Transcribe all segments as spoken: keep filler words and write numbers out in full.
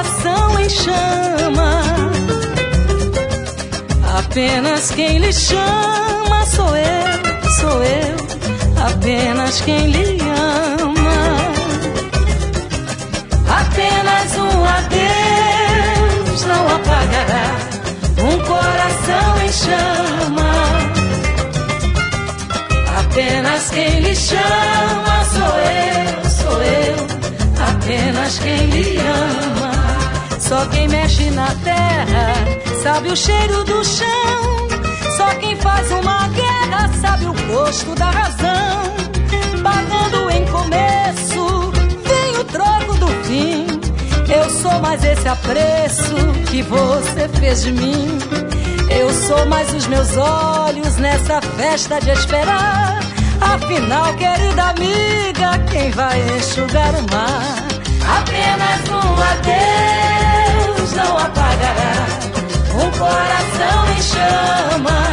coração em chama. Apenas quem lhe chama sou eu, sou eu, apenas quem lhe ama. Apenas um adeus não apagará um coração em chama. Apenas quem lhe chama sou eu, sou eu, apenas quem lhe ama. Só quem mexe na terra sabe o cheiro do chão. Só quem faz uma guerra sabe o gosto da razão. Pagando em começo vem o troco do fim. Eu sou mais esse apreço que você fez de mim. Eu sou mais os meus olhos nessa festa de esperar. Afinal, querida amiga, quem vai enxugar o mar? Apenas um adeus não apagará um coração em chama.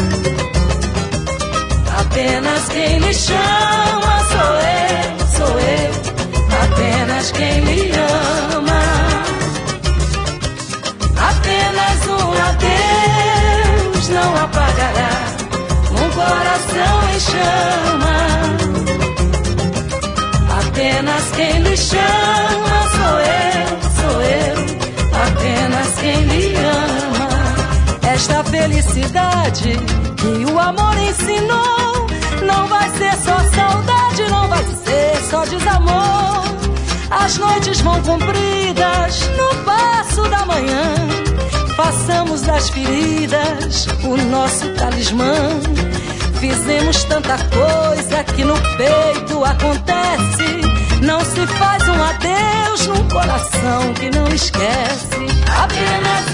Apenas quem lhe chama sou eu, sou eu, apenas quem lhe ama. Apenas um adeus não apagará um coração em chama. Apenas quem lhe chama sou eu, sou eu, apenas quem lhe ama. Esta felicidade que o amor ensinou não vai ser só saudade, não vai ser só desamor. As noites vão compridas no passo da manhã. Façamos das feridas o nosso talismã. Fizemos tanta coisa que no peito acontece. Não se faz um adeus num coração que não esquece. Apenas